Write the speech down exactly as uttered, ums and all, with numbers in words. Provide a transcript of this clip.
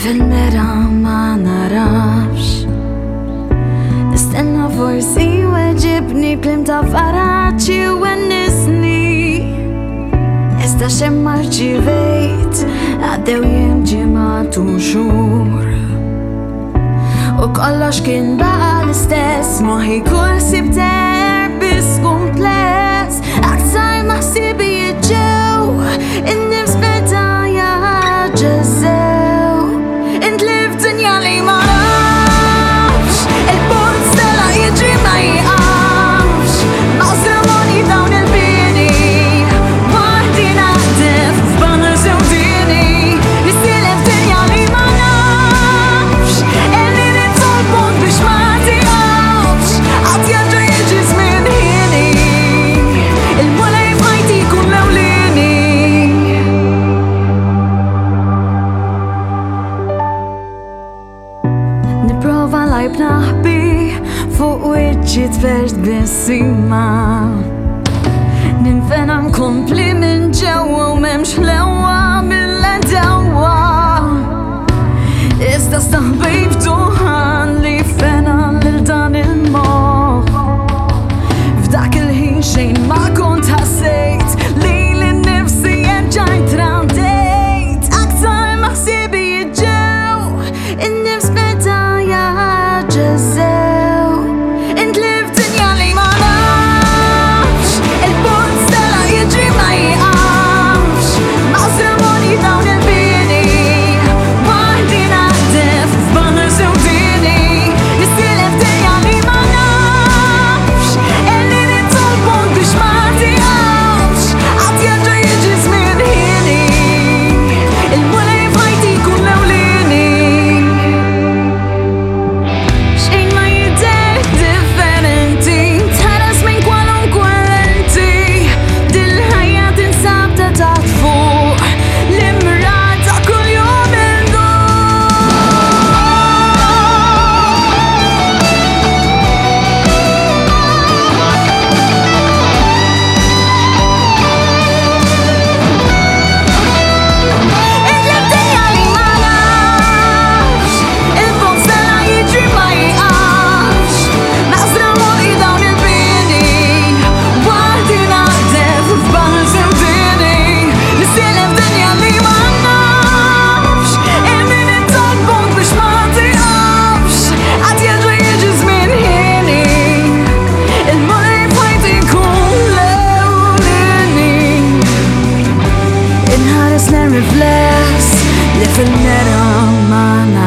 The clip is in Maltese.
fil-mera ma narafx. Nistenna forsi weġibni klim ta' faraċi u għennisni. Iżda xemma rċivejt għaddew jiem ġimgħat u xhur. U kollox kien baqa l-istess, moħi kull sibter bis kumpless. Aktar ma ħsibi jitġew, in-nifs beda jaġġeżew. Intlif dinja li ma nafx, il-punt stela jiġri ma jiqafx. Maqsramoni dawn il-bini, waħdi naħdef f'banna sewdini. Nistilef dinja li ma nafx, illi nitol punt biex ma tiqafx. Għad jarġa jiġi żmien ħini, il-mulej f'ħajti jkun lewlieni. Niprofa lajb naħbi fuq wiċċi tfert bis-sima. Ninfena nkompli minn ġewwa u m'hemmx ħlewwa mill-edewwa. Iżda staħbejt f'duħan li fena lil dan il-moħħ. F'dak il-ħin xejn ma kont ħassejt li l-nifsi jerġa' trandejt. Aktar ma ħsibi jitġew, in-nifs beda jaġġeżew. Intlif dinja li ma nafx, il-punt stela jiġri ma jiqafx. Maqsramoni dawn il-bini, waħdi naħdef f'banna sewdini. Nistilef dinja li ma nafx, illi nitol punt biex ma tiqafx. Għad jarġa' jiġi żmien ħini, il-mulej f'ħajti jkun lewlieni. Xejn ma jidher differenti, tħares minn kwalunkwe lenti. Dil-ħajja tinsab ta' taħt fuq l-imrat ta' kuljum indur. Intlif dinja li ma nafx, il-punt stela jiġri ma jiqafx. Maqsramoni dawn il-bini, waħdi naħdef f'banna sewdini. Nistilef dinja li ma nafx, illi nitol punt biex ma tiqafx. Għad jarġa' jiġi żmien ħini, il-mulej f'ħajti jkun lewlieni. Inħares nirrifless li fil-mera ma